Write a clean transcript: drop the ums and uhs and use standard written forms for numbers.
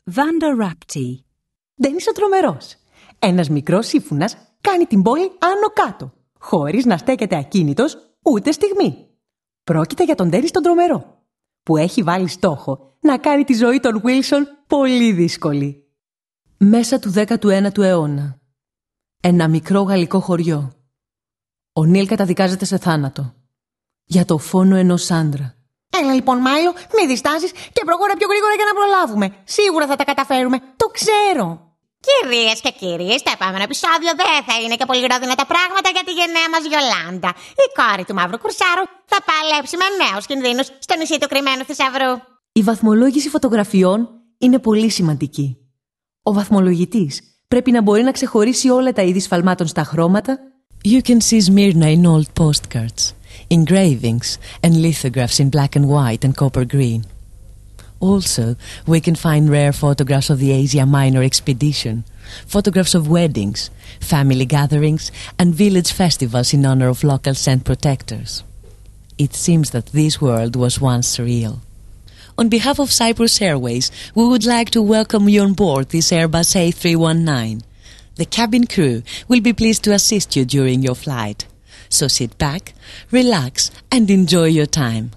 Vandarapti. Ντένις ο Τρομερός. Ένας μικρός σύμφουνας κάνει την πόλη άνω κάτω, χωρίς να στέκεται ακίνητος ούτε στιγμή. Πρόκειται για τον Ντένις τον Τρομερό, που έχει βάλει στόχο να κάνει τη ζωή των Wilson πολύ δύσκολη. Μέσα του 19ου αιώνα. Ένα μικρό γαλλικό χωριό. Ο Νίλ καταδικάζεται σε θάνατο για το φόνο ενός άντρα. Έλα λοιπόν, Μάιλο, μη διστάσεις και προχώρα πιο γρήγορα για να προλάβουμε. Σίγουρα θα τα καταφέρουμε, το ξέρω. Κυρίες και κύριοι, στο επόμενο επεισόδιο δεν θα είναι και πολύ ρόδινα τα πράγματα για τη γενναία μας Γιολάντα. Η κόρη του Μαύρου Κουρσάρου θα παλέψει με νέους κινδύνους στο νησί του κρυμμένου θησαυρού. Η βαθμολόγηση φωτογραφιών είναι πολύ σημαντική. Ο βαθμολογητής πρέπει να μπορεί να ξεχωρίσει όλα τα είδη σφαλμάτων στα χρώματα. You can see Smyrna in old postcards, engravings and lithographs in black and white and copper green. Also, we can find rare photographs of the Asia Minor expedition, photographs of weddings, family gatherings, and village festivals in honor of local saint protectors. It seems that this world was once real. On behalf of Cyprus Airways, we would like to welcome you on board this Airbus A319. The cabin crew will be pleased to assist you during your flight. So sit back, relax, and enjoy your time.